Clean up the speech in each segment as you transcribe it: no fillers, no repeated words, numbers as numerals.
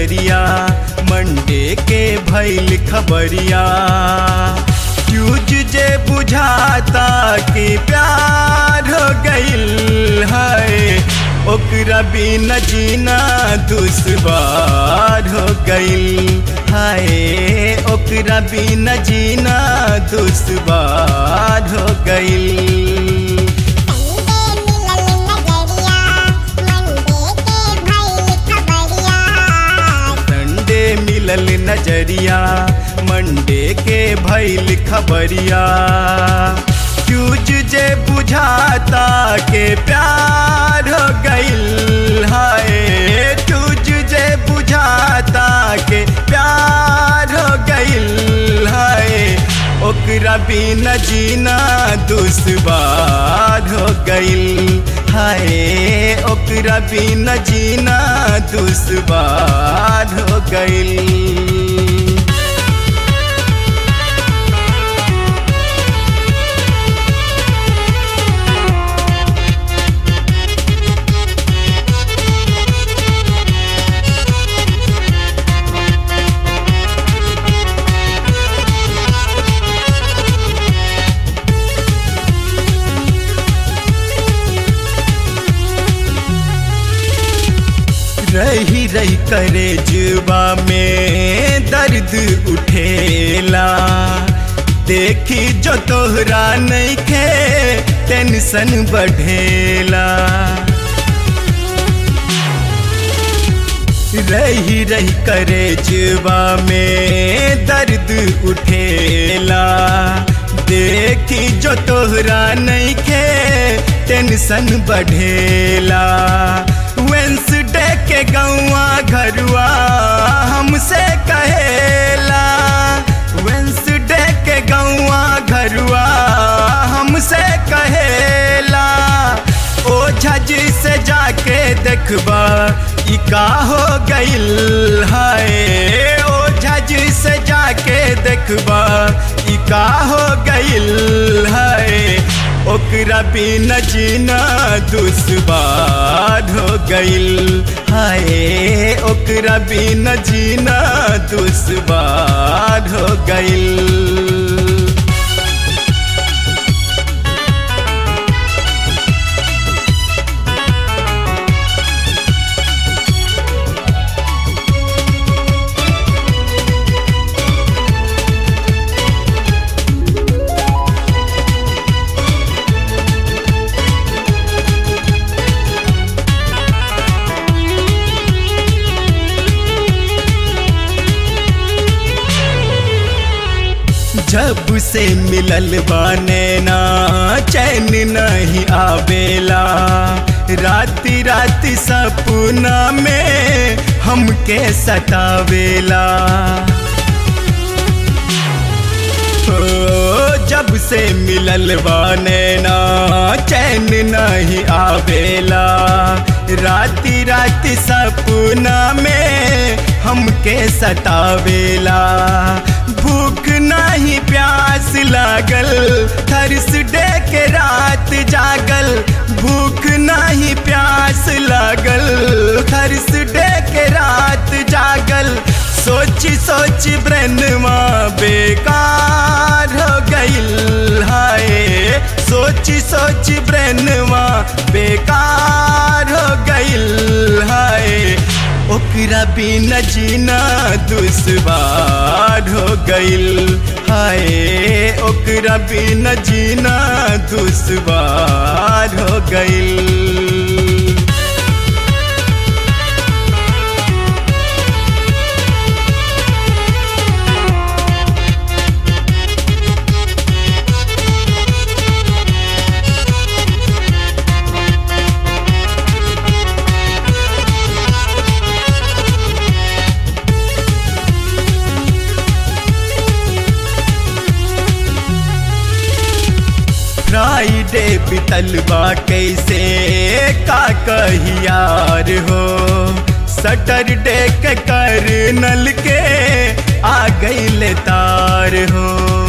नजरिया मंडे के भइल खबरिया। फ्यूज जे बुझाता कि प्यार हो गइल है, ओकरा बिना जीना दुश्वार हो गइल है, ओकरा बिना जीना दुश्वार हो गइल। मिलल नजरिया मंडे के भइल खबरिया। फ्यूज जे बुझाता के प्यार हो गइल है, फ्यूज जे बुझाता के प्यार हो गइल है, ओकरा बिना जीना दुश्वार हो गइल है, ओकरा बिना जीना दुश्वार हो गइल। रही रही करे जुबा में दर्द उठेला, देखी जो तोहरा नहीं खे टेंशन बढ़ेला। रही रही करे जुबा में दर्द उठेला, देखी जो तोहरा नहीं खे टेंशन बढ़ेला। वेंसडे के गौआ घरुआ हमसे कहेला, वेंसडे के गौआ घरुआ हमसे कहेला, ओझा जी से जाके देखबा ई का हो गइल है, ओझा जी से जाके देखबा ई का हो गइल है, ओकरा बिना जीना दुश्वार हो गइल है, ओकरा बिना जीना दुश्वार हो गइल। जब से मिलल बाने ना चैन नहीं आवेला, राती राती सपना में हमके सतावेला। जब से मिलल बाने ना चैन नहीं आवेला, राती राती सपना में हमके सतावेला। भूख नहीं प्यास लागल थर्सडे के रात जागल, भूख नहीं प्यास लागल थर्सडे के रात जागल, सोची सोची ब्रेनमा बेकार हो गइल है, सोची सोची ब्रेनमा बेकार हो गइल है, ओकरा बिना जीना दुश्वार हो गइल है, ओकरा बिना जीना दुश्वार हो गइल। फ्राइडे बितलबा कैसे का कही यार हो, सैटरडे के कर्नल के आ गइल तार हो।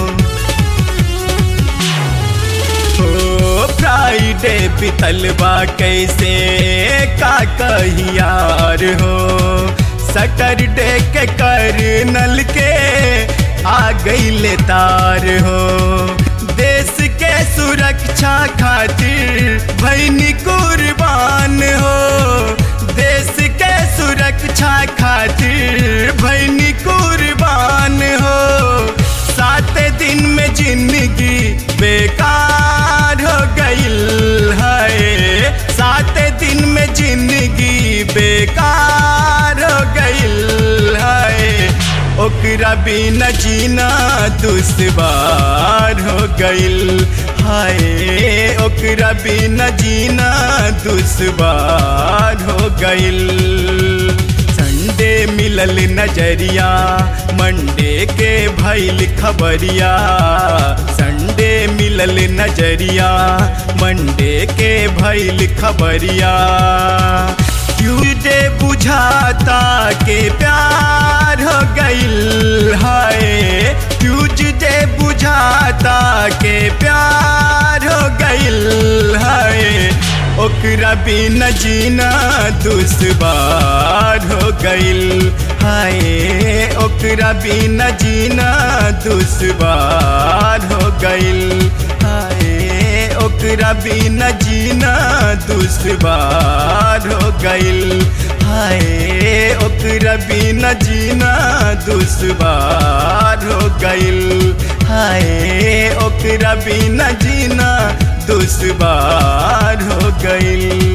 फ्राइडे बितलबा कैसे का कही यार हो, सैटरडे के कर्नल के आ गईले तार हो। देश के सुरक्षा खातिर भईनी कुर्बान हो। देश के सुरक्षा खातिर भईनी कुर्बान हो। 7 दिन में जिंदगी बेकार हो गईल है। 7 दिन में जिंदगी बेकार हो गईल है। ओकरा बिना जीना दुश्वार हो गईल हाय। ओकरा बिना जीना दुश्वार हो गईल। संडे मिलल नजरिया मंडे के भइल खबरिया। संडे मिलल नजरिया मंडे के भइल खबरिया। ट्यूसडे बुझाता के प्यार हो गईल है। ट्यूसडे बुझाता के प्यार हो गईल है। ओकरा बिना जीना दुश्वार हो गईल हाय। ओकरा बिना जीना दुश्वार हो गईल हाय। ओकरा बिना जीना दुश्वार हो गईल हाय। ओकरा बिना जीना दुश्वार हो गईल हाय। ओकरा बिना जीना दुश्वार हो गईल।